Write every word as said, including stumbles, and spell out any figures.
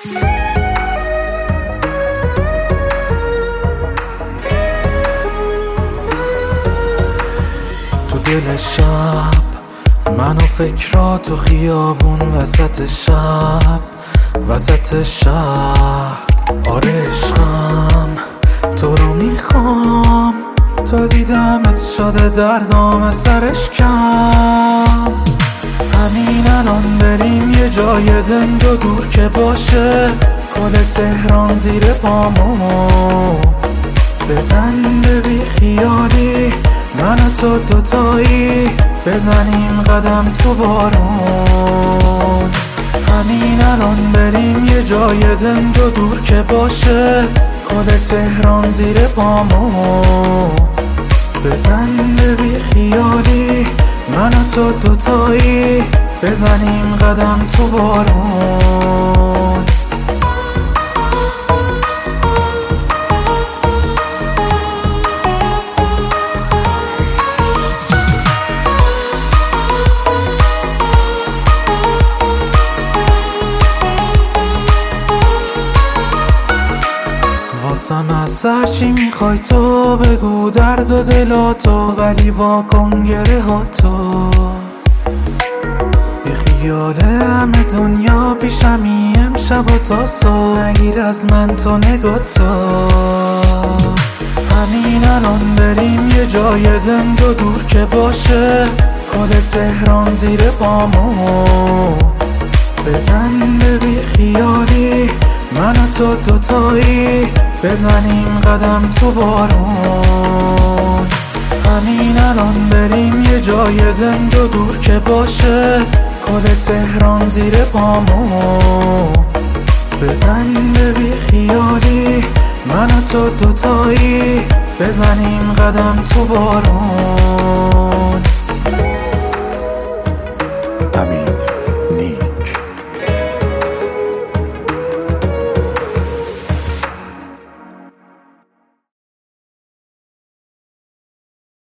تو دل شب من و فکرات و خیابون وسط شب وسط شهر. آره عشقم تو رو میخوام، تا دیدمت شده دردام سرش کم. همین الان بریم یه جای دند و دور که باشه، کل تهران زیر پامو بزن به بی خیالی، من و تو دوتایی بزنیم قدم تو بارون. همین الان بریم یه جای دند و دور که باشه، کل تهران زیر پامو بزن به بی خیالی، من و تو دوتایی بزنیم قدم تو بارون. واسم از سر چی میخوای تو بگو، درد و دلاتو ولی واکن گره ها تو. بی خیال همه دنیا پیشمی امشب و تا صبح، نگیر از من تو نگاه تو. همین الان بریم یه جای دند و دور که باشه، کل تهران زیر پامو بزن به بی خیالی، من و تو دوتایی بزنیم قدم تو بارون. همین الان بریم یه جای دند و دور که باشه، کل تهران زیر پامو بزن به بی خیالی، من و تو دوتایی بزنیم قدم تو بارون.